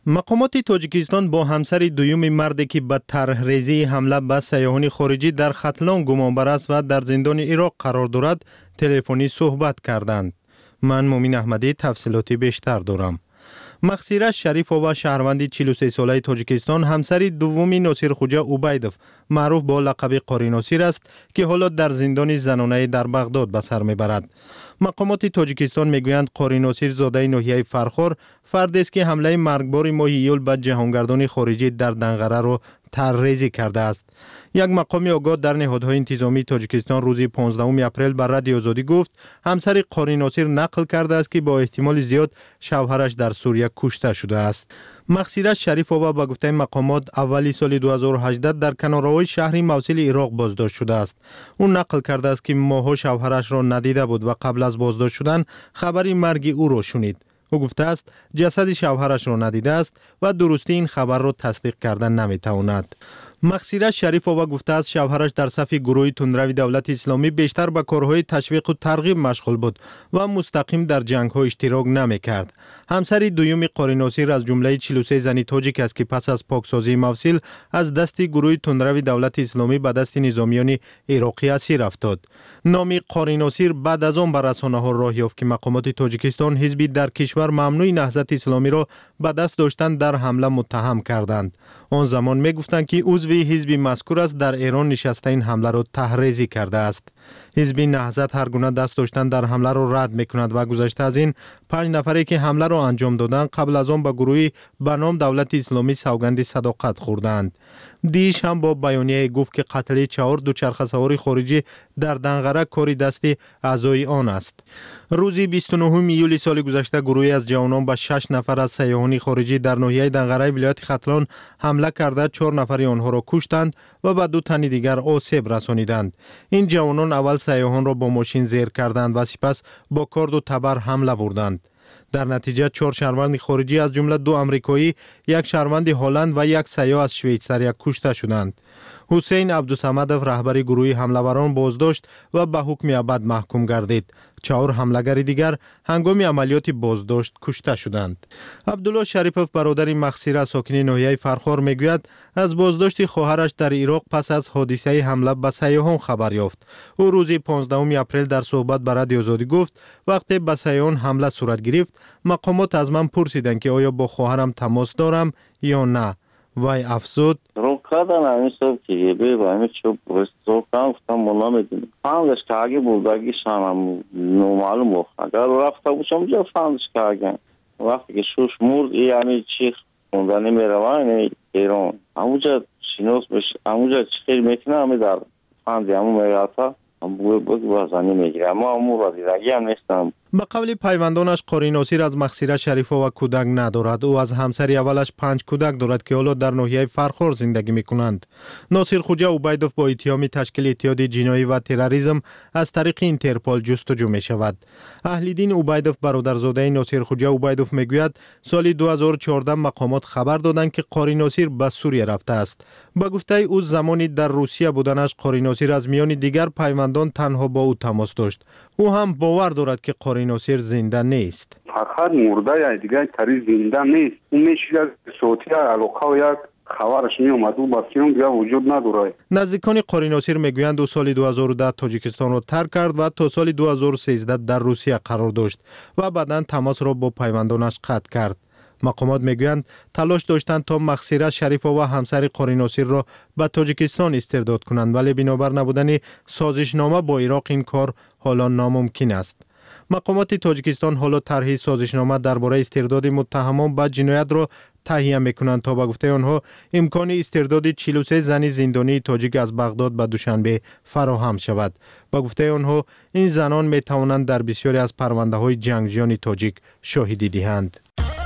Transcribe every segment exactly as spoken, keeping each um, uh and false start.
مقامات تاجیکستان با همسر دوم مردی که به طرحریزی حمله به سیاحان خارجی در ختلان گمانبر است و در زندان عراق قرار دارد تلفنی صحبت کردند. من مومین احمدی تفصیلاتی بیشتر دارم. مخصیره شریفووا شهروند چهل و سه ساله تاجیکستان همسر دوم ناصرخوجا عبیدوف معروف با لقب قاری ناصر است که حالا در زندان زنانه در بغداد به سر میبرد. مقامات تاجیکستان میگویند قاری ناصر زاده ناحیه فرخار فردی است که حمله مرگبار ماه ایول به جهانگردان خارجی در دنقره را طرحریزی کرده است. یک مقام آگاه در نهادهای انتظامی تاجیکستان روز پانزدهم اپریل بر رادیو آزادی گفت همسر قاری ناصر نقل کرده است که با احتمال زیاد شوهرش در سوریه کشته شده است. مخصیره شریفووا با گفته مقامات اولی سال دو هزار و هجده در کنارهای شهر موصل عراق بازداشت شده است. او نقل کرده است که ماها شوهرش را ندیده بود و قبل از بازداشت شدن خبری مرگ او را شنید. او گفته است جسد شوهرش را ندیده است و درستی این خبر را تصدیق کردن نمیتواند. مخصیره شریفووا گفته است شوهرش در صف گروه تندروی دولت اسلامی بیشتر به کارهای تشویق و ترغیب مشغول بود و مستقیم در جنگ‌ها اشتراک نمی‌کرد. همسر دوم قاری ناصر از جمله چهل و سه زن تاجیک است که پس از پاکسازی موصل از دست گروه تندروی دولت اسلامی به دست نظامیان عراقی اسیر افتاد. نام قاری ناصر بعد از آن بر رسانه‌ها راه یافت که مقامات تاجیکستان حزبی در کشور ممنوع نهضت اسلامی را به دست داشتن در حمله متهم کردند. آن زمان می‌گفتند که عضو حزب مذکور است در ایران نشسته این حمله را طرحریزی کرده است. حزب نهضت هر گونه دست داشتن در حمله را رد می‌کند و گذشته از این پنج نفری که حمله را انجام دادند قبل از آن به گروهی به نام دولت اسلامی سوگند صداقت خوردند. دیش هم با بیانیه گفت که قتل چهار دوچرخه سوار خارجی در دنقره کاری دست اعضای آن است. روز بیست و نهم ایول سال گذشته گروهی از جوانان به شش نفر از سیاحان خارجی در ناحیه دنقره ولایت ختلان حمله کرده چهار نفر آنها را کشتند و به دو تن دیگر آسیب رسانیدند. این جوانان اول سیاحان را با ماشین زیر کردند و سپس با کارد و تبر حمله بردند. در نتیجه چهار شهروند خارجی از جمله دو آمریکایی، یک شهروند هلند و یک سیاه از شویتزاریا کشته شدند. حسین عبدالصمدov رهبر گروه حمله‌وران بازداشت و به حکم ابد محکوم گردید. چهار حمله‌گر دیگر هنگام عملیات بازداشت کشته شدند. عبدالله شریفوف برادر مخصیره ساکن ناحیه فرخار میگوید از بازداشت خواهرش در عراق پس از حادثه حمله به سیاحان خبر یافت. او روز پانزدهم اپریل در صحبت به رادیو آزادی گفت وقتی به سیاحان حمله صورت گرفت مقامات از من پرسیدند که آیا با خواهرم تماس دارم یا نه. وای افزود کردن همین صبح که یه بی با همین چوب صبح کنم گفتم مولا میدونیم فهمدش که اگه بودگی شما نومعلوم بود اگر رفته بودم جا فهمدش که اگه وقتی که شوش مرد یعنی چی خوندنی میروان ایران همونجا شنوس بشه همونجا چی خیلی میکنه همین در فهمدی همون میگاتا هم بود بود بازانی میگیره اما همون را دیدگی هم نیستم. به قول پیوندانش قاری ناصر از مخصیره شریفووا کودک ندارد. او از همسر اولش پنج کودک دارد که حالا در ناحیه فرخار زندگی میکنند. ناصرخوجا عبیدوف با اتهام تشکیل اتحاد جنایی و تروریسم از طریق اینترپول جستجو می شود. اهل‌دین عبیدوف برادرزاده ناصرخوجا عبیدوف میگوید سال دو هزار و چهارده مقامات خبر دادند که قاری ناصر به سوریه رفته است. با گفته او زمانی در روسیه بودنش قاری ناصر از میان دیگر پیوندان تنها با او تماس داشت. او هم باور دارد که قاری ناصر زنده نیست. فقط مرده یا دیگه تری زنده نیست. اون میشه صوتی علاقه و یک خبرش می اومد و بسیار دیگه وجود نداره. نزدیکان قاری ناصر میگویند او سال دو هزار و ده تاجیکستان را ترک کرد و تا سال دو هزار و سیزده در روسیه قرار داشت و بعداً تماس را با پیوندانش قطع کرد. مقامات میگویند تلاش داشتند تا مخصیره شریفووا همسر قاری ناصر را به تاجیکستان استرداد کنند ولی بنابر نبودن سازشنامه با عراق این کار حالا ناممکن است. مقامات تاجیکستان حالا طرح سازشنامه درباره استرداد متهمان به جنایت را تهیه میکنند تا به گفته آنها امکان استرداد چهل و سه زن زندانی تاجیک از بغداد به دوشنبه فراهم شود. به گفته آنها این زنان می توانند در بسیاری از پرونده های جنگجویان تاجیک شاهدی دهند.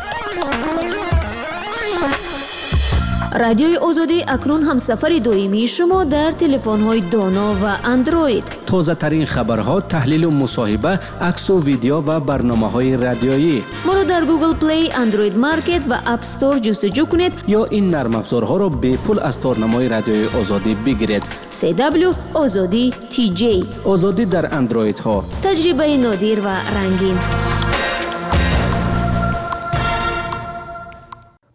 رادیوی آزادی اکنون هم سفر دائمی شما در تلفن‌های دانا و اندروید. تازه ترین خبرها، تحلیل و مصاحبه، عکس و ویدیو و برنامه‌های رادیویی. ما را در گوگل پلی، اندروید مارکت و اپ استور جستجو کنید یا این نرم افزارها را به پول از تارنمای رادیوی آزادی بگیرید. سی دبلیو آزادی تی جی. آزادی در اندروید ها. تجربه نادر و رنگین.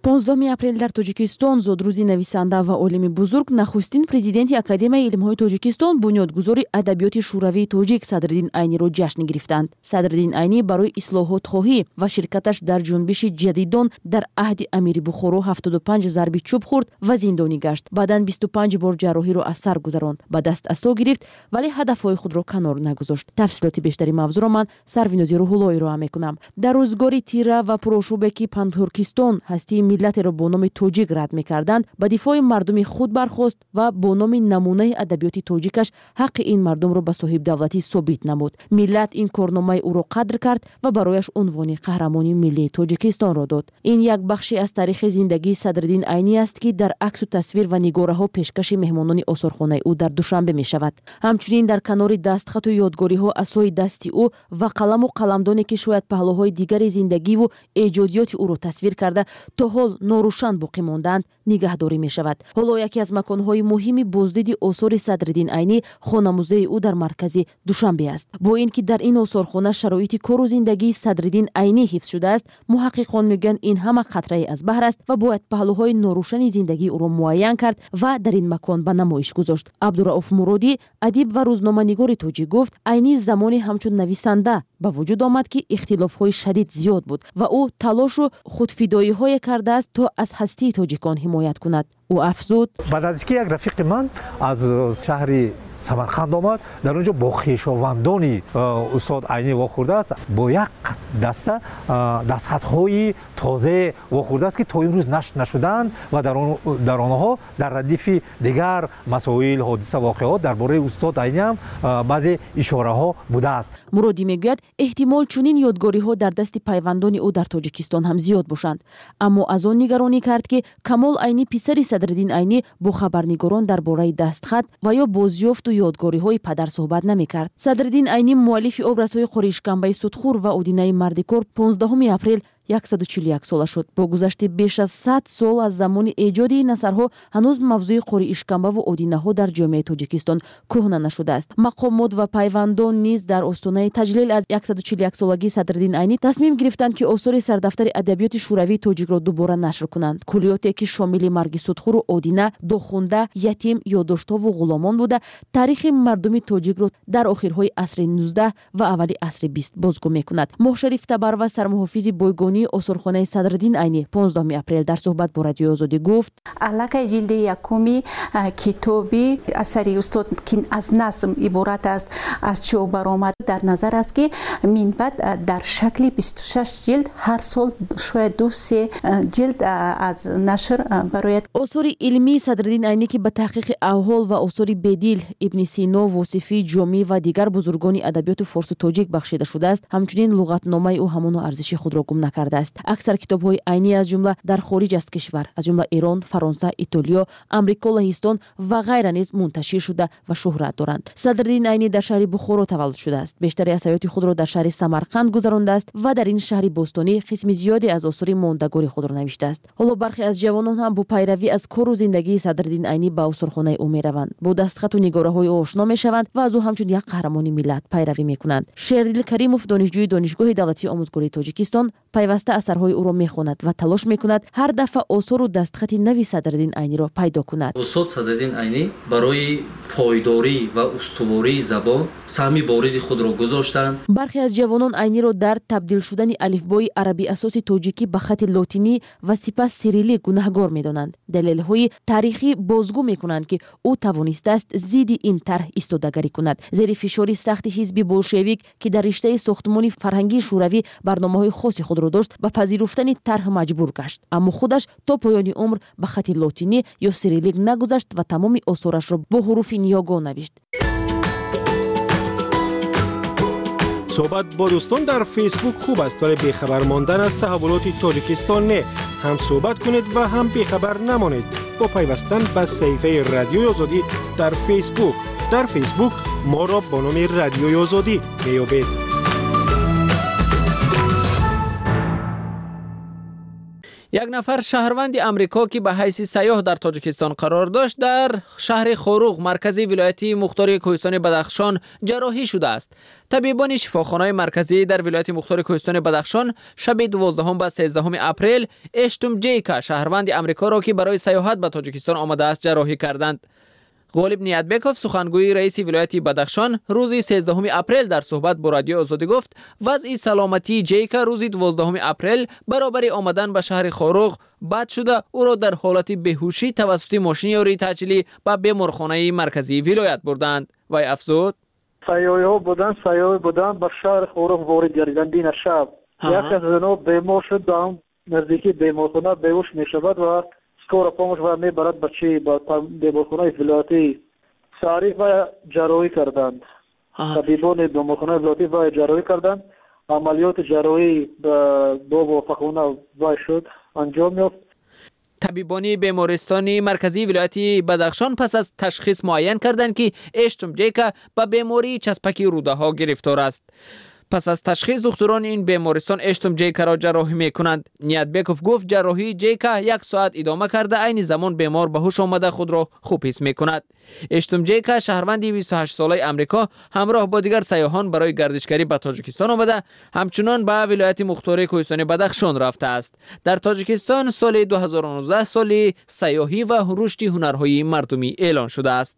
پانزدهم اپریل در تاجیکستان زادروزی نویسنده و عالم بزرگ نخستین پرزیدنت اکادمی علم‌های تاجیکستان بنیادگذار ادبیات شوروی تاجیک صدرالدین عینی را جشن گرفتند. صدرالدین عینی برای اصلاحات خواهی و شرکتش در جنبش جدیدان در عهد امیر بخارا هفتاد و پنج ضربه چوب خورد و زندانی گشت. بعداً بیست و پنج بار جراحی را از سر گذراند. به دست عصا گرفت ولی هدفهای خود را کنار نگذاشت. تفصیلات بیشتری موضوع را من سروینازی روح‌اللهی را میکنم. در روزگار تیره و پرآشوبی پانتورکستان هستی ملت را با نام تاجیک رد می‌کردند، به دفاع مردم خود برخاست و با نام نمونه ادبیات تاجیکش حق این مردم را به صاحب دولتی ثابت نمود. ملت این کارنامه او را قدر کرد و برایش عنوان قهرمانی ملی تاجیکستان را داد. این یک بخشی از تاریخ زندگی صدرالدین عینی است که در عکس و تصویر و نگاره‌ها پیشکش مهمانان آثارخانه او در دوشنبه می‌شود. همچنین در کنار دستخط و یادگاری‌ها عصای دستی او و قلم و قلمدانی که شاید پهلوهای دیگر زندگی و ایجادیات او را تصویر کرده تا حال ناروشن باقی ماندند نگهداری می شود. حالا یکی از مکانهای مهمی بازدید آثار صدرالدین عینی خانه موزه او در مرکز دوشنبه است. با اینکه در این آثارخانه شرایط کار و زندگی صدرالدین عینی حفظ شده است، محققان میگن این همه قطره از بحر است و باید پهلوهای ناروشن زندگی او را معین کرد و در این مکان به نمایش گذاشت. عبدالرؤوف مرادی ادیب و روزنامه‌نگار تاجیک گفت عینی زمانی همچون نویسنده به وجود آمد که اختلاف‌های شدید زیاد بود و او تلاش و خودفدایی‌های کرده است تا از هستی تاجیکان حمایت کند. او افزود: بعد از اینکه یک رفیق من از شهر سمرقند آمد، در اونجا با خویشاوندانی استاد عینی واخورده است، با یک دسته دستخطهای تازه واخورده است که تا امروز نشر نشدند و در آن در آنها در ردیف دیگر مسائل، حادثه، واقعات درباره استاد عینی هم بعضی اشاره ها بوده است. مرادی میگوید احتمال چنین یادگاری ها در دست پیوندان او در تاجیکستان هم زیاد باشند، اما از آن نگرانی کرد که کمال عینی پسر صدرالدین عینی با خبرنگاران درباره دستخط و یا بازیافت و یادگاری های پدر صحبت نمی کرد. صدرالدین عینی مؤلف ابرزهای قریشکنبه سودخور و آدینه مردکار پانزدهم اپریل صد و چهل و یک ساله شد. با گذشت بیش از صد سال از زمان ایجاد این اثرها هنوز موضوع قری اشکمبه و آدینه‌ها در جامعه تاجیکستان کهنه نشده است. مقامات و پیوندان نیز در آستانه تجلیل از صد و چهل و یک سالگی صدرالدین عینی تصمیم گرفتند که آثار سردفتر ادبیات شوروی تاجیک را دوباره نشر کنند. کلیاتی که شامل مرگ سودخور و آدینه، داخونده، یتیم، یادداشت‌ها و غلامان بوده، تاریخ مردم تاجیک را در آخرهای عصر نوزدهم و اولی عصر بیستم بازگو می‌کند. محشریف تبر و سرمحافظ بایگانی آثارخانه صدرالدین عینی پانزدهم اپریل در صحبت با رادیو آزادی گفت: علاقه جلد یکمی کتابی اثری استاد که از نظم عبارت است از چوب برآمد در نظر است که منبعد در شکل بیست و شش جلد هر سال شاید دو سه جلد از نشر برای آثار علمی صدرالدین عینی که به تحقیق احوال و آثار بدیل ابن سینا، واصفی، جامی و دیگر بزرگان ادبیات فارسی و تاجیک بخشیده شده است. همچنین لغتنامه او همان ارزش خود را گم نکرده است. اکثر کتاب‌های عینی از جمله در خارج از کشور، از جمله ایران، فرانسه، ایتالیا، آمریکا، لهستان و غیره نیز منتشر شده و شهرت دارند. صدرالدین عینی در شهر بخارا تولد شده است. بیشتر از حیات خود را در شهر سمرقند گذرانده است و در این شهر باستانی قسم زیادی از آثار ماندگار خود را نوشته است. حالا برخی از جوانان هم با پیروی از کار و زندگی صدرالدین عینی به آثارخانه او میروند، با دستخط و نگاره‌های او آشنا میشوند و از او همچون یک قهرمان ملت پیروی میکنند. شیردل کریموف، دانشجوی دانشگاه دولتی آموزگاری تاجیکستان، پیوسته اثرهای او را میخواند و تلاش میکند هر دفعه آثار و دستخط نوی صدرالدین عینی را پیدا کند. استاد صدرالدین عینی برای پایداری و استواری زبان سهمی بارز خود را گذاشتند. برخی از جوانان عینی را در تبدیل شدن الفبای عربی اساسی تاجیکی به خط لاتینی و سپس سیریلی گناهکار میدانند. دلایل تاریخی بازگو میکنند که او توانسته است ضد این طرح ایستادگی کند. زیر فشار سخت حزب بولشویک که در رشته ساختمان فرهنگی شوروی برنامه‌های خاصی خود را داشت، به پذیرفتن طرح مجبور گشت، اما خودش تا پایان عمر به خط لاتینی یا سیریلیک نگذشت و تمام آثارش را با حروف نیاگا نوشت. صحبت با دوستان در فیسبوک خوب است، ولی بیخبر ماندن از تحولات تاجیکستان نه. هم صحبت کنید و هم بیخبر نمانید با پیوستن به صفحه رادیوی آزادی در فیسبوک. در فیسبوک ما را با نام رادیوی آزادی میابید. یک نفر شهروند امریکا که به حیث سیاح در تاجیکستان قرار داشت در شهر خوروغ مرکزی ولایت مختار کوهستان بدخشان جراحی شده است. طبیبان شفاخانه مرکزی در ولایت مختار کوهستان بدخشان شب دوازدهم و سیزدهم اپریل اشتوم جیکا شهروند امریکا را که برای سیاحت به تاجیکستان آمده است جراحی کردند. غالب نیتبکوف سخنگوی رئیس ولایت بدخشان روز سیزدهم اپریل در صحبت با رادیو آزادی گفت وضع سلامتی جیکا روز دوازدهم اپریل برابر آمدن به شهر خوروغ بد شده او را در حالت بیهوشی توسط ماشین یاری تحصیلی به بیمارخانه مرکزی ولایت بردند. وی افزود سیاحی ها بودن سیاحی بودن به شهر خوروغ وارد گردیدند. این شب یک از آنها بیمار شد در نزدیکی بیمارخانه بیهوش می شود و سکور پاموش و می برد بچه با بیمارخانه ولایتی سریع و جراحی کردند. طبیبان بیمارخانه ولایتی و جراحی کردند. عملیات جراحی با موفقانه و شد انجام یافت. طبیبان بیمارستان مرکزی ولایت بدخشان پس از تشخیص معین کردند که اشتوم جیکا به بیماری چسبک روده ها گرفتار است. پس از تشخیص دکتران این بیمارستان اشتوم جیکا را جراحی می کنند. نیتبکوف گفت جراحی جیکا یک ساعت ادامه کرده عین زمان بیمار به هوش آمده خود را خوب حس می کند. اشتوم جیکا شهروند بیست و هشت ساله امریکا همراه با دیگر سیاحان برای گردشگری به تاجیکستان آمده همچنان به ولایت مختار کوهستان بدخشان رفته است. در تاجیکستان سال دو هزار و نوزده سال سیاحی و رشد هنرهای مردمی اعلان شده است.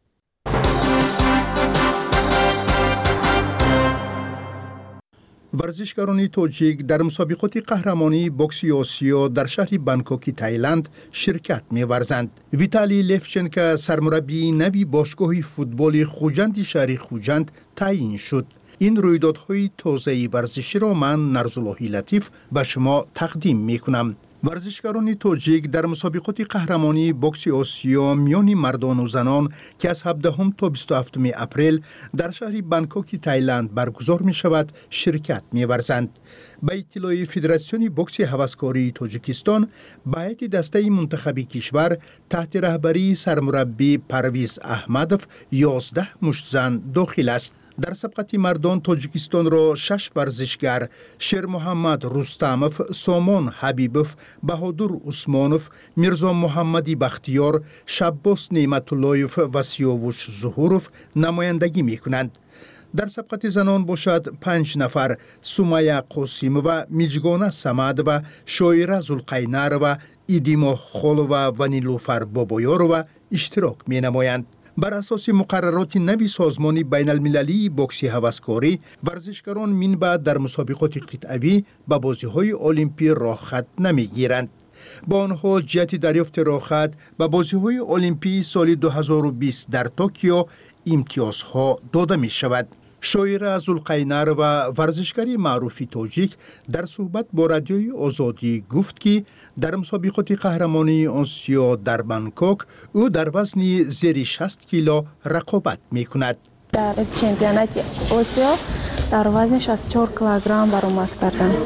ورزشکاران تاجیک در مسابقات قهرمانی بوکس آسیا در شهر بانکوک تایلند شرکت می‌ورزند. ویتالی لفچنکا سرمربی نوی باشگاه فوتبال خوجند شهر خوجند تعیین شد. این رویدادهای تازه ورزشی را من نرزالله لطیف به شما تقدیم می‌کنم. ورزشکاران تاجیک در مسابقات قهرمانی بوکس آسیا میان مردان و زنان که از هفدهم تا بیست و هفتم اپریل در شهر بانکوک تایلند برگزار می شود شرکت می ورزند. به اطلاع فدراسیون بوکس هوسکاری تاجیکستان به هیئت دسته منتخبی کشور تحت رهبری سرمربی پرویز احمدوف یازده مشت زن داخل است. در سبقت مردان تاجیکستان را شش ورزشگر شیر محمد رستموف، سامان حبیبوف، بهادر عثمانوف، میرزا محمدی بختیار، شباس نعمت اللهیوف و سیاوش ظهوروف نمایندگی می کنند. در سبقت زنان باشد پنج نفر سمیه قاسیمووا، میجگانه صمد و شایره زلقینر و ایدیما خالووا و نیلوفر بابایاروا اشتراک می نمایند. بر اساس مقررات نوی سازمان بین المللی بوکس هوسکاری ورزشکاران من بعد در مسابقات قطعوی به بازی‌های المپی راه خط نمی‌گیرند. با آن حال جهت دریافت راه خط به بازی‌های المپی سال دو هزار و بیست در توکیو امتیازها داده می‌شود. شایره زلقینر و ورزشکاری معروفی تاجیک در صحبت با رادیوی آزادی گفت که در مسابقات قهرمانی آسیا در بانکوک او در وزن زیر شصت کیلو رقابت می کند. در چمپیونات آسیا در وزن شصت و چهار کیلوگرم برآمد کردم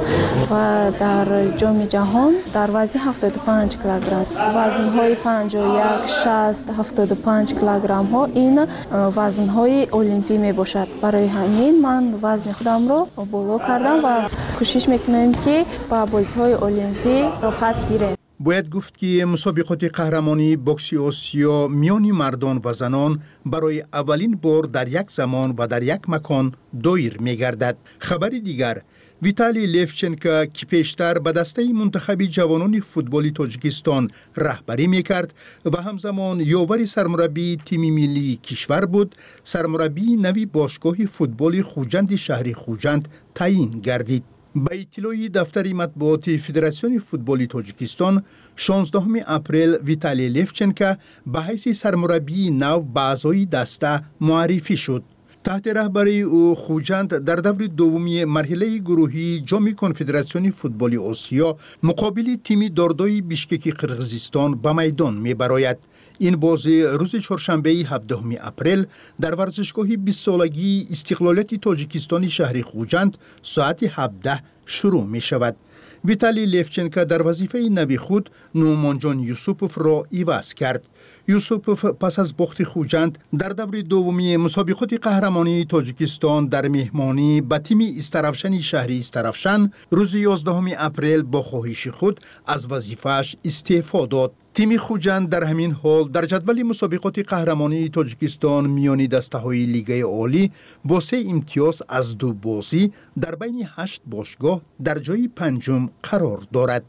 و در جام جهان در وزن هفتاد و پنج کیلوگرم. وزن‌های پنجاه و یک، شصت، هفتاد و پنج کیلوگرم ها این وزن‌های المپی می باشد. برای همین من وزن خودم را بالا کردم و کوشش میکنم که با بازی‌های المپی رخصت گیرم. باید گفت که مسابقات قهرمانی بوکس آسیا میان مردان و زنان برای اولین بار در یک زمان و در یک مکان دایر می‌گردد. خبر دیگر ویتالی لفچنکا که پیشتر به دسته منتخبی جوانان فوتبالی تاجیکستان رهبری میکرد و همزمان یاور سرمربی تیم ملی کشور بود، سرمربی نوی باشگاه فوتبال خوجند شهر خوجند تعیین گردید. به اطلاع دفتر مطبوعات فدراسیون فوتبال تاجیکستان شانزدهم اپریل ویتالی لفچنکا به حیث سرمربی نو به اعضای دسته معرفی شد. تحت رهبری او خوجند در دور دومی مرحله گروهی جام کنفدراسیون فوتبال آسیا مقابل تیم داردای بیشکک قرقیزستان به میدان می‌براید. این بازی روز چهارشنبه هفدهم اپریل در ورزشگاه بیست سالگی استقلالیت تاجیکستان شهر خوجند ساعت هفده شروع می شود. ویتالی لیفچنکا در وظیفه نوی خود نومانجان یوسوپوف را عوض کرد. یوسوپوف پس از باخت خوجند در دور دومی مسابقات قهرمانی تاجیکستان در مهمانی به تیم استرافشن شهری استرافشن روز یازدهم اپریل با خواهش خود از وظیفه‌اش استعفا داد. تیم خوجند در همین حال در جدول مسابقات قهرمانی تاجیکستان میانی دسته‌های لیگ عالی با سه امتیاز از دو بازی در بین هشت باشگاه در جای پنجم قرار دارد.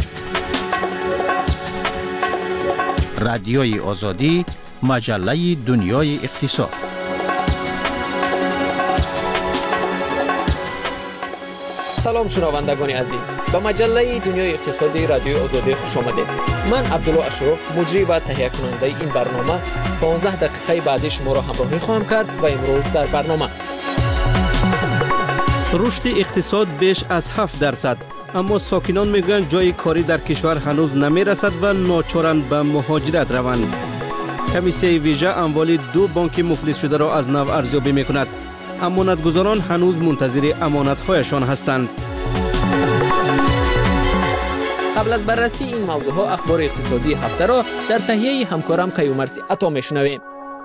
رادیوی آزادی، مجله دنیای اقتصاد. سلام شنوندگان عزیز، به مجله دنیای اقتصادی رادیوی آزادی خوش آمدید. من عبدالله اشرف، مجری و تهیه کننده این برنامه، پانزده دقیقه بعدی شما را همراهی خواهم کرد و امروز در برنامه رشد اقتصاد بیش از هفت درصد، اما ساکنان میگویند جای کاری در کشور هنوز نمیرسد و ناچارند به مهاجرت روند. کمیسیون ویژه اموال دو بانک مفلس شده را از نو ارزیابی میکند. امانتگزاران هنوز منتظر امانت‌هایشان هستند. قبل از بررسی این موضوعها اخبار اقتصادی هفته را در تهیه همکارم کیومرثی عطا میشنویم.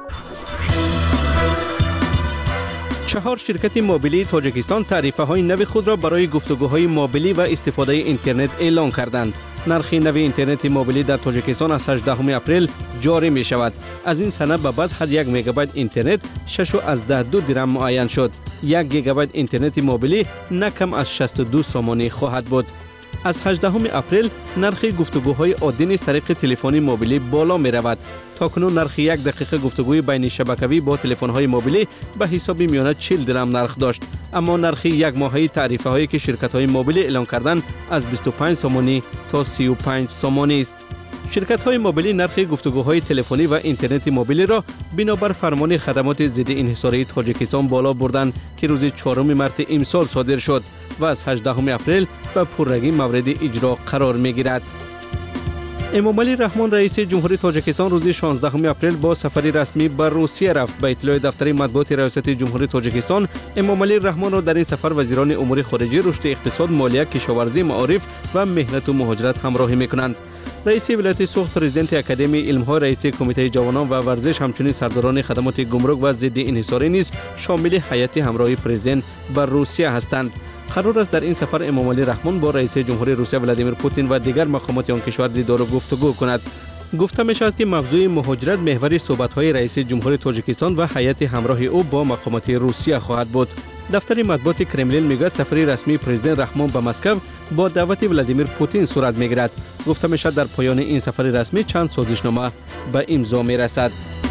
چهار شرکت موبیلی تاجیکستان تعرفه های نو خود را برای گفتگوهای موبیلی و استفاده اینترنت اعلان کردند. نرخ نو اینترنت موبیلی در تاجیکستان از هجدهم اپریل جاری می شود. از این سنه به بعد حد یک مگابایت اینترنت شش و از ده دو درم معین شد. یک گیگابایت اینترنت موبیلی نه کم از شصت و دو سومانی خواهد بود. از هجدهم اپریل نرخ گفتگوهای عادی نیز طریق تلفنی موبیلی بالا می رود. تاکنون نرخ یک دقیقه گفتگوی بین شبکوی با تلفن‌های موبیلی به حساب میانه چهل درم نرخ داشت، اما نرخ یک ماهه تعرفه هایی که شرکت‌های موبیلی اعلان کردند از بیست و پنج سومانی تا سی و پنج سومانی است. شرکت‌های موبیلی نرخ گفتگوهای تلفنی و اینترنت موبیلی را بنابر فرمان خدمات ضد انحصاری تاجیکستان بالا بردند که روز چهارم مارس امسال صادر شد و از هجدهم اپریل به پررگی مورد اجرا قرار می‌گیرد. امامعلی رحمان رئیس جمهوری تاجیکستان روز شانزدهم اپریل با سفری رسمی به روسیه رفت. به اطلاع دفتر مطبوعات ریاست جمهوری تاجیکستان، امامعلی رحمان را در این سفر وزیران امور خارجه، رشد اقتصاد، مالیه، کشاورزی، معارف و مهنت و مهاجرت همراهی می‌کنند. رئیس ولایت سوخت، پرزیدنت اکادمی علم‌ها، رئیس کمیته جوانان و ورزش، همچنین سرداران خدمات گمرک و ضد انحصاری نیز شامل هیئت همراه پرزیدنت به روسیه هستند. قرار است در این سفر امامعلی رحمان با رئیس جمهوری روسیه ولادیمیر پوتین و دیگر مقامات آن کشور دیدار و گفتگو کند. گفته می شود که موضوع مهاجرت محور صحبت‌های رئیس جمهوری تاجیکستان و هیئت همراه او با مقامات روسیه خواهد بود. دفتر مطبوعات کرملین میگوید سفری رسمی پرزیدنت رحمان به مسکو با دعوت ولادیمیر پوتین صورت میگیرد. گفته می شود در پایان این سفر رسمی چند سازشنامه به امضا میرسد.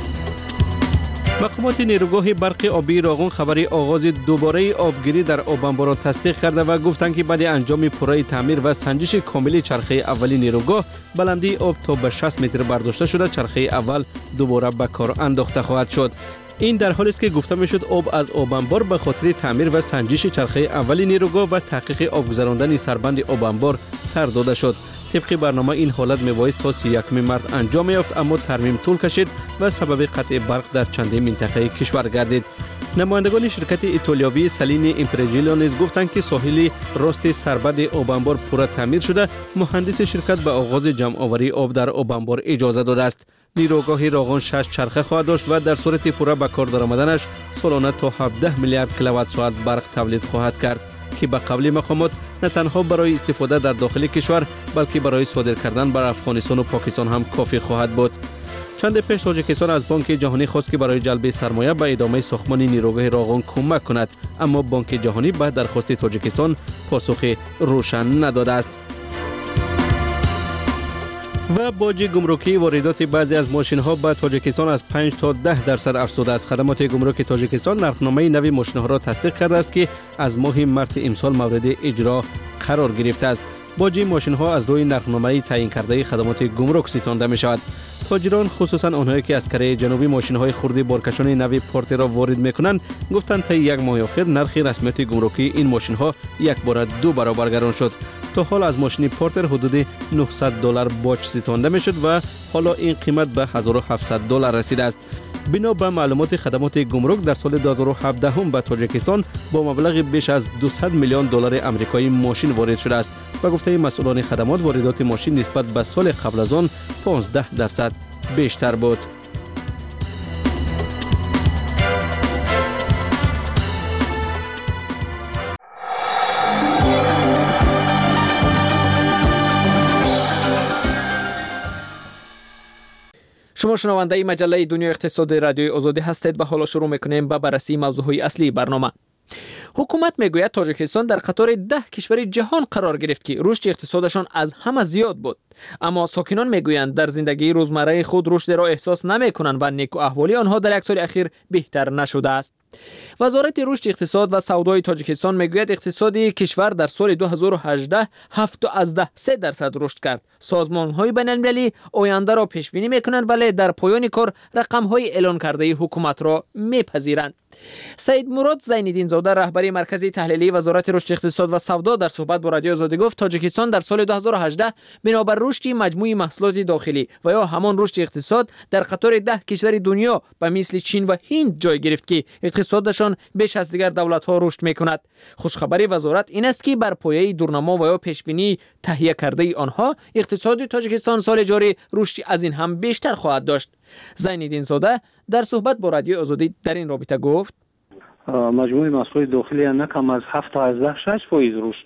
مقامات نیروگاه برق آبی راغون خبری آغاز دوباره آبگیری در آبانبار را تصدیق کرده و گفتند که بعد انجام پروژه تعمیر و سنجش کامل چرخه اولی نیروگاه، بلندی آب تا به شصت متر برداشته شده چرخه اول دوباره به کار انداخته خواهد شد. این در حالی است که گفته میشد آب از آبانبار به خاطر تعمیر و سنجش چرخه اولی نیروگاه و تحقیق آبگذراندن سربند آبانبار سر داده شد. طبق برنامه این حالت میبایست تا سی و یکم مارس انجام یافت، اما ترمیم طول کشید و سبب قطع برق در چندین منطقه کشور گردید. نمایندگان شرکت ایتالیایی سالینی امپرژیلو نیز گفتند که ساحل راست سربند آبانبار پورا تعمیر شده. مهندس شرکت به آغاز جمع آوری آب در آبانبار اجازه داده است. نیروگاه راغون شش چرخه خواهد داشت و در صورت پورا به کار درآمدنش سالانه تا هفده میلیارد کیلووات ساعت برق تولید خواهد کرد که به قول مقامات نه تنها برای استفاده در داخل کشور بلکه برای صادر کردن بر افغانستان و پاکستان هم کافی خواهد بود. چند پیش تاجیکستان از بانک جهانی خواست که برای جلب سرمایه به ادامه ساختمان نیروگاه راغون کمک کند، اما بانک جهانی به درخواست تاجیکستان پاسخ روشن نداده است. و باج گمرکی واردات بعضی از ماشین‌ها به تاجیکستان از پنج تا ده درصد افزوده است. خدمات گمرک تاجیکستان نرخنامه نوی ماشین‌ها را تصدیق کرده است که از ماه مارس امسال مورد اجرا قرار گرفته است. باج ماشین‌ها از روی نرخنامه تعیین کرده خدمات گمرک ستانده می‌شود. تاجران، خصوصا آنهایی که از کره جنوبی ماشین‌های خرد بارکشان نوی پورت را وارد می‌کنند، گفتند تا یک ماه آخر نرخ رسمیت گمرکی این ماشین‌ها یک بار دو برابر گران شد. تا حال از ماشین پورتر حدود نهصد دلار باج ستانده می‌شد و حالا این قیمت به هزار و هفتصد دلار رسیده است. بنا به معلومات خدمات گمرک در سال دو هزار و هفده هم به تاجیکستان با مبلغ بیش از دویست میلیون دلار آمریکایی ماشین وارد شده است. به گفته مسئولان خدمات، واردات ماشین نسبت به سال قبل از آن پانزده درصد بیشتر بود. شما شنونده مجله دنیا اقتصاد رادیوی آزادی هستید و حالا شروع میکنیم به بررسی موضوعهای اصلی برنامه. حکومت میگوید تاجیکستان در قطار ده کشور جهان قرار گرفت که رشد اقتصادشان از همه زیاد بود، اما ساکنان میگویند در زندگی روزمره خود رشد را احساس نمیکنند و نیک و احوالی آنها در یک سال اخیر بهتر نشده است. وزارت رشد اقتصاد و سودای تاجیکستان میگوید اقتصادی کشور در سال دو هزار و هجده هفت از ده سه درصد رشد کرد. سازمان‌های بین‌المللی آینده را پیش بینی میکنند ولی در پایان کار رقم‌های اعلان کرده حکومت را میپذیرند. سید مراد زین‌الدین زاده رهبر مرکز تحلیلی وزارت رشد اقتصاد و سودا در صحبت با رادیو آزادی گفت تاجیکستان در سال دو هزار و هجده بنابر رشد مجموعی محصولات داخلی و یا همان رشد اقتصاد در قطار ده کشور دنیا به مثل چین و هند جای گرفت که اقتصادشان بیش از دیگر دولت‌ها رشد می‌کند. خوشخبری وزارت این است که بر پایه دورنما و یا پیش‌بینی تهیه کرده آنها اقتصاد تاجیکستان سال جاری رشد از این هم بیشتر خواهد داشت. زین‌الدین زاده در صحبت با رادیو آزادی در این رابطه گفت مجموعه محصولات داخلی نه کم از هفت تا از شش فیصد رشد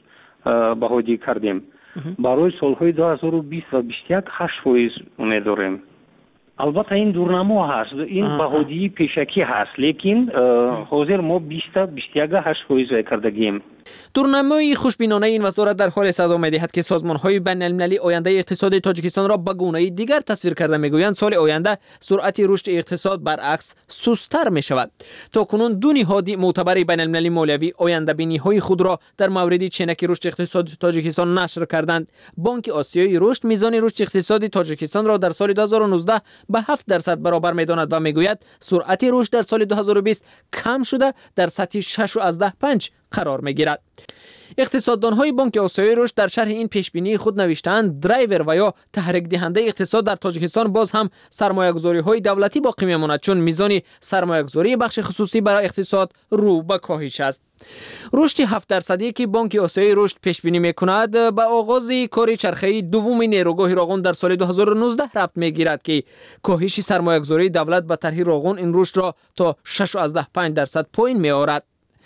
بهادی کردیم. برای سالهای دو هزار و بیست و بیست و یک هشت فیصد امید داریم. البته این دورنما هست، این بهادی پیشکی هست، لیکن حاضر ما بیست تا بیست و یک هشت فیصد کردگیم. دورنمای خوشبینانه این وزارت در حال صدا می‌دهد که سازمان‌های بین‌المللی آینده اقتصاد تاجیکستان را به گونه‌ای دیگر تصویر کرده می‌گویند سال آینده سرعت رشد اقتصاد برعکس سست‌تر می‌شود. تاکنون دو نهاد معتبر بین‌المللی مالیوی آینده بینی‌های خود را در مورد چنک رشد اقتصاد تاجیکستان نشر کردند. بانک آسیایی رشد میزان رشد اقتصادی تاجیکستان را در سال دو هزار و نوزده به هفت درصد برابر می‌داند و می‌گوید سرعت رشد در سال دو هزار و بیست کم شده در سطح شش و پنج قرار می‌گیرد. اقتصاددان‌های بانک آسیایی رشد در شرح این پیشبینی خود نوشتند درایور و یا تحریک دهنده اقتصاد در تاجیکستان باز هم سرمایه‌گذاری‌های دولتی باقی می‌ماند، چون میزان سرمایه‌گذاری بخش خصوصی برای اقتصاد رو به کاهش است. رشد هفت درصدی که بانک آسیایی رشد پیش بینی می‌کند به آغاز کار چرخه‌ای دوم نیروگاه راغون در سال دو هزار و نوزده ربط می‌گیرد که کاهش سرمایه‌گذاری دولت به طرح راغون این رشد را تا شش و پنج درصد پایین می‌آورد.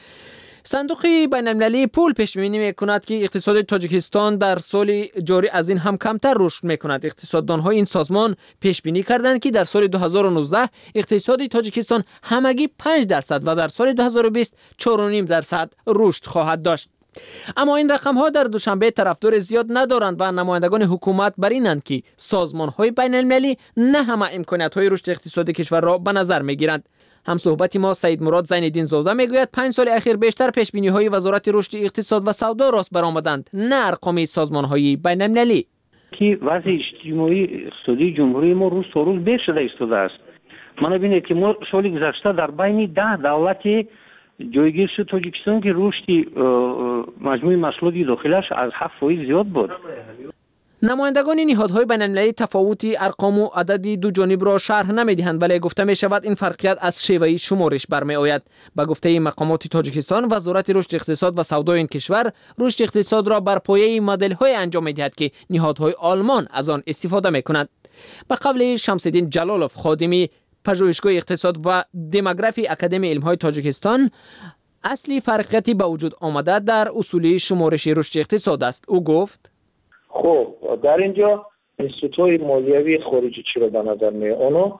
صندوق بین‌المللی پول پیش بینی می‌کند که اقتصاد تاجیکستان در سال جاری از این هم کمتر رشد می‌کند. اقتصاددان‌های این سازمان پیش بینی کردند که در سال دو هزار و نوزده اقتصاد تاجیکستان همگی پنج درصد و در سال دو هزار و بیست چهار و نیم درصد رشد خواهد داشت. اما این رقم‌ها در دوشنبه طرفدار زیاد ندارند و نمایندگان حکومت بر اینند که سازمان‌های بین‌المللی نه همه امکانات‌های رشد اقتصادی کشور را به نظر می‌گیرند. هم صحبت ما سید مراد زین‌الدین زاده میگوید پنج سال اخیر بیشتر پیشبینی‌های وزارت رشد اقتصاد و سودا راست برآمدند، نه ارقام سازمان‌های بین‌المللی. که وضع اجتماعی اقتصادی جمهوری ما روز تا روز بهتر شده ایستاده است. من ببینید که ما سال گذشته در بین ده دولت جایگیر شد تاجیکستان که رشد مجموع محصولات داخلیش از هفت فیصد زیاد بود. نمایندگان نهادهای بین‌المللی تفاوتی ارقام و عددی دو جانب را شرح نمی‌دهند، ولی گفته می‌شود این فرقیت از شیوه شمارش برمی‌آید. با گفته مقامات تاجیکستان، وزارت رشد اقتصاد و سودای این کشور رشد اقتصاد را بر پایه مدل‌های انجام می‌دهد که نهادهای آلمان از آن استفاده می‌کنند. به قول شمس‌الدین جلالوف، خادمی پژوهشگاه اقتصاد و دموگرافی اکادمی علم‌های تاجیکستان، اصلی فرقیتی به وجود آمده در اصول شمارش رشد اقتصاد است. او گفت: خب در اینجا انستیتوهای مالیوی خارجی چی را به نظر می آنها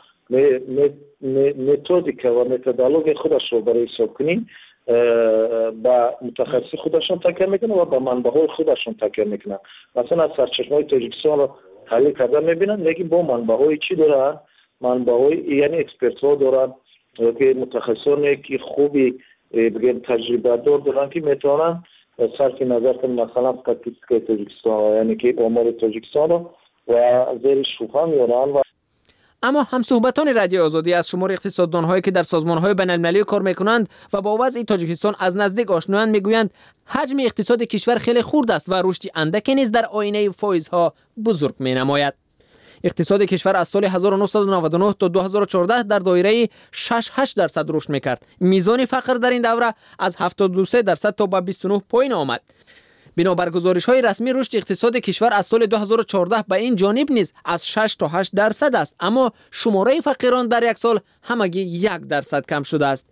متدیک و متدولوژی خودش رو برای حساب کنین با متخصص خودشون تکیه میکنن و با منبعهای خودشون تکیه میکنن. مثلا از سرچشمه‌های تاجیکستان رو تحلیل کرده میبینن، لیکن با منبعهای چی دارن؟ منبعهای یعنی اکسپرت‌ها دارن که متخصصانی که خوبی بگیم تجربه دار دارن که میتونن صرف نظر کن مثلا استاتیستیک تاجیکستان یعنی که آمار تاجیکستان و زیر شوخه میارن. و اما هم صحبتان رادیو آزادی از شمار اقتصاددان‌هایی که در سازمان‌های بین‌المللی کار می‌کنند و با وضع تاجیکستان از نزدیک آشنایند می‌گویند حجم اقتصاد کشور خیلی خرد است و رشد اندکی نیز در آینه فایزها بزرگ می‌نماید. اقتصاد کشور از سال هزار و نهصد و نود و نه تا دو هزار و چهارده در دایره شش و هشت درصد رشد میکرد. میزان فقر در این دوره از هفتاد و سه درصد تا به بیست و نه پایین آمد. بنابر گزارش‌های رسمی رشد اقتصاد کشور از سال دو هزار و چهارده به این جانب نیز از شش تا هشت درصد است، اما شماره فقیران در یک سال همگی یک درصد کم شده است.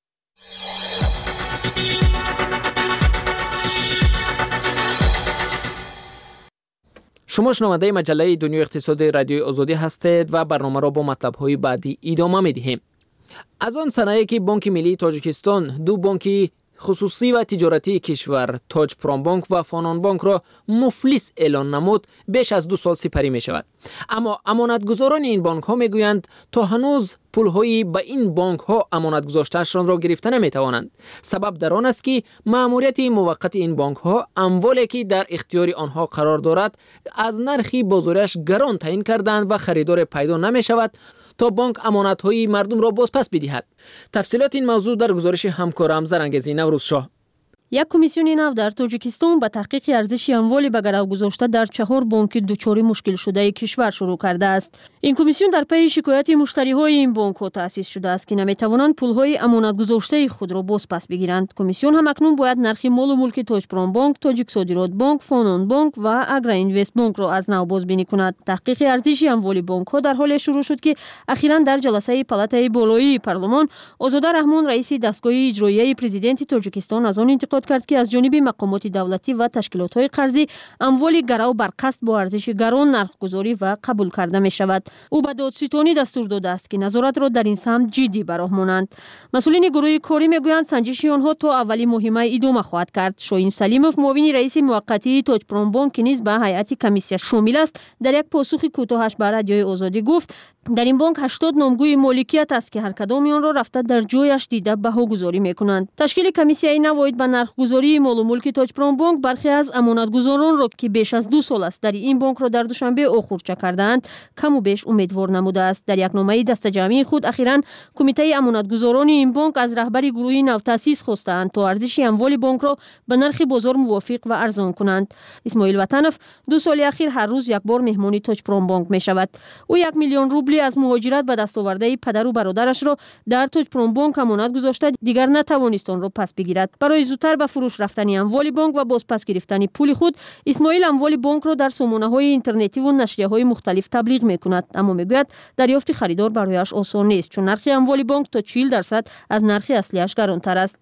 شما شنونده مجله دنیا اقتصاد رادیوی آزادی هستید و برنامه را با مطلب‌های بعدی ادامه می‌دهیم. از آن سنه که بانک ملی تاجیکستان دو بانک خصوصی و تجارتی کشور تاج پرامبانک و فانان بانک را مفلس اعلان نمود، بیش از دو سال سپری می شود. اما امانتگزاران این بانک ها می گویند تا هنوز پول هایی به این بانک ها امانت گذاشتهشان را گرفته نمی توانند. سبب در آن است که مأموریت موقت این بانک ها اموالی که در اختیار آنها قرار دارد از نرخی بازاریش گران تعیین کردند و خریدار پیدا نمی شود تا بانک امانت‌های مردم را بازپس بدهد. تفصیلات این موضوع در گزارش همکارم زرنگزی نوروز شاه. یک کمیسیون نو در تاجیکستان به تحقیق ارزش اموال به گرو گذاشته در چهار بانک دچار مشکل شده کشور شروع کرده است. این کمیسیون در پی شکایت مشتری‌های این بانک‌ها تأسیس شده است که نمی‌توانند پول‌های امانت گذاشته خود را بازپس بگیرند. کمیسیون هم اکنون باید نرخ مال و ملک تاج پرام بانک، تاجیک صادرات بانک، فانان بانک و اگرا اینوست بانک را از نو بازبینی کند. تحقیق ارزش اموال بانک‌ها در حال شروع شد که اخیراً در جلسه پالاتای بالایی پارلمان آزاده رحمان رئیس دستگاه اجرایی پرزیدنت تاجیکستان از آن انتقاد کرد که از جانب مقامات دولتی و تشکیلات‌های قرضی اموال گرو بر قسط با ارزش گران نرخ‌گذاری و قبول کرده می‌شود. او به دادستانی دستور داده است که نظارت را در این سمت جدی براه مانند. مسئولین گروه کاری میگویند سنجش آنها تا اولی مهمه ادامه خواهد کرد. شاهین سلیموف معاون رئیس موقتی تاج پرام بانک نیز به هیئت کمیسیون شامل است در یک پاسخ کوتاهش به رادیوی آزادی گفت در این بانک هشتاد نامگوی مالکیت است که هر کدام آن را رفته در جایش دیده بهاگذاری میکنند. تشکیل کمیسیون نواید به نرخ‌گذاری مال و ملک تاج پرام بانک برخی از امانتگزاران را که بیش از دو سال است در این بانک را در دوشنبه اخورچه کردند کم و بیش امیدوار نموده است. در یک نامه دسته‌جمعی خود اخیراً کمیته امانتگزاران این بانک از رهبر گروه نو تأسیس خواستند تا ارزش اموال بانک را به نرخ بازار موافق و ارزان کنند. اسماعیل وطنов دو سال اخیر هر روز یک بار مهمانی تاج پرام بانک میشود. او یک میلیون روبل از مهاجرت به دست آورده پدر و برادرش را در تاج پرام بانک امانت گذاشته دیگر نتوانست آن را پس بگیرد. برای زودتر به فروش رفتن اموال بانک و بازپس گرفتن پول خود اسماعیل اموال بانک را در سامانه‌های اینترنتی و نشریه‌های مختلف تبلیغ می‌کند، اما میگوید دریافت خریدار برایش آسان نیست چون نرخ اموال بانک تا چهل درصد از نرخ اصلیش گرانتر است.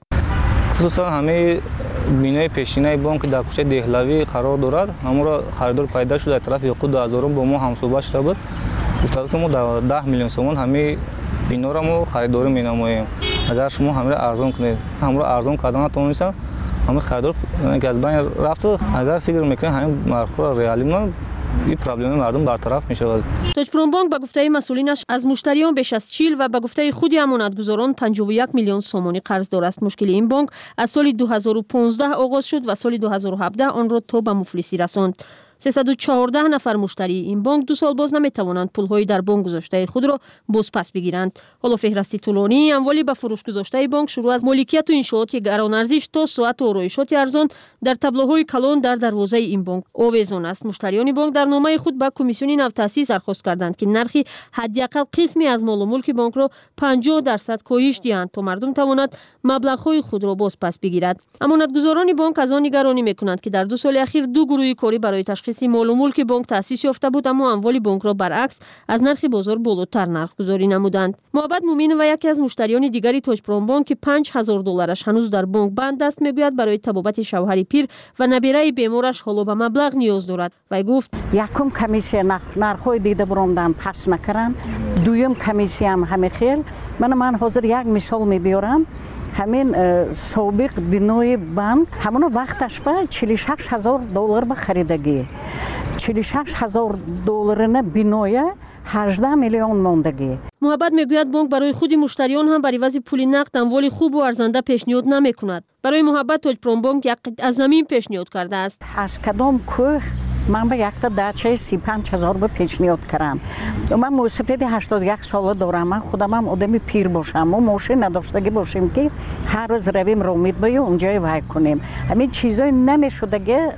خصوصا همه بینای پیشینه بانک در کوچه دهلوی قرار دارد. همون را خریدار پیدا شده از طرف یعقوب هزارم با ما همصحبت شده بود. گفت که ما ده میلیون سومان همه بینا را ما خریداری می‌نماییم. اگر شما همه را ارزان کنید، همون را ارزان کردن نتوانید همه خریدار که از بین رفت. اگر فکر میکنید همین مرخور ریالی ما این پرابلم مردم برطرف میشود. تاج پرام بانک به گفته مسئولینش از مشتریان بیش از چهل و به گفته خود امانتگزاران پنجاه و یک میلیون سومانی قرض دار است. مشکل این بانک از سال دو هزار و پانزده آغاز شد و سال دو هزار و هفده آن را تا به مفلسی رساند. سیصد و چهارده نفر مشتری این بانک دو سال باز نمیتوانند پولهای در بانک گذاشته خود را بازپس بگیرند. حالا فهرستی طولانی اموالی به فروش گذاشته بانک شروع از مالکیت و انشاءات گران ارزش تا ساعت و آرایشات ارزان در تابلوهای کلان در دروازه این بانک آویزان است. مشتریان بانک در نامه خود به کمیسیون نو تأسیس درخواست کردند که نرخی حداقل قسمی از مال و ملک بانک را پنجاه درصد کاهش دهند تا مردم تواند مبلغ‌های خود را بازپس بگیرد. امانتگزاران بانک از آن نگرانی میکنند که در دو سال اخیر دو گروه کاری برای تشخیص مال و ملک بانک تأسیس یافته بود اما اموال بانک را برعکس از نرخ بازار بالاتر نرخ گذاری نمودند. محمد مومین و یکی از مشتریان دیگری تاج پرام بانک که پنج هزار دلارش هنوز در بانک بند است میگوید برای طبابت شوهر پیر و نبیره بیمارش حالا به مبلغ نیاز دارد. و گفت یکم کمیسیون نرخ‌های دیده برامدن پس نکردن، دوم کمیسیون همه خیل. من من حاضر یک مثال میبیارم. همین سابق بینای بانک همون وقتش به چهل و شش هزار دلار به خریدگی، چهل و شش هزار دلار نه بینای هجده میلیون ماندگی. محبت میگوید بانک برای خود مشتریان هم بر عوض پول نقد اموال خوب و ارزنده پیشنهاد نمیکند. برای محبت تاج پرام بانک یک از زمین پیشنهاد کرده است. از کدام کوه من به یک تا دچه سی و پنج هزار به پیشنهاد کردم. من موسفید هشتاد و یک ساله دارم. من خودم هم آدم پیر باشم و ماشین نداشتگی باشیم که هر روز رویم رومید باید اونجای وای کنیم. همین چیزای نمیشدگی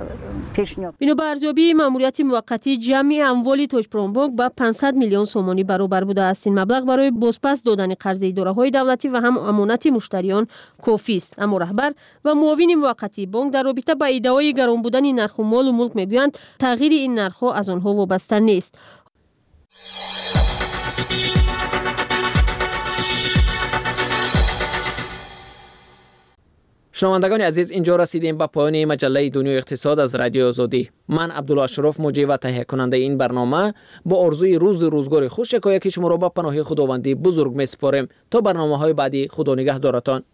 پیشنهاد. اینو به ارزیابی ماموریت موقتی جمعی اموال توجپرومبانک با پانصد میلیون سومانی برابر بوده است. این مبلغ برای بازپس دادن قرض اداره‌های دولتی و هم امانت مشتریان کافی است. اما رهبر و معاون موقتی بانک در رابطه با ادعای گران بودن نرخ مال و ملک میگویند تغییر این نرخ‌ها از آنها وابسته نیست. شنوندگان عزیز، اینجا رسیدیم به پایان مجله دنیای اقتصاد از رادیو آزادی. من عبدالله اشرف مجری و تهیه کننده این برنامه با آرزوی روز روزگار خوش یکایک شما را به پناه خداوندی بزرگ میسپاریم. تا برنامه‌های بعدی، خدا نگهدارتان.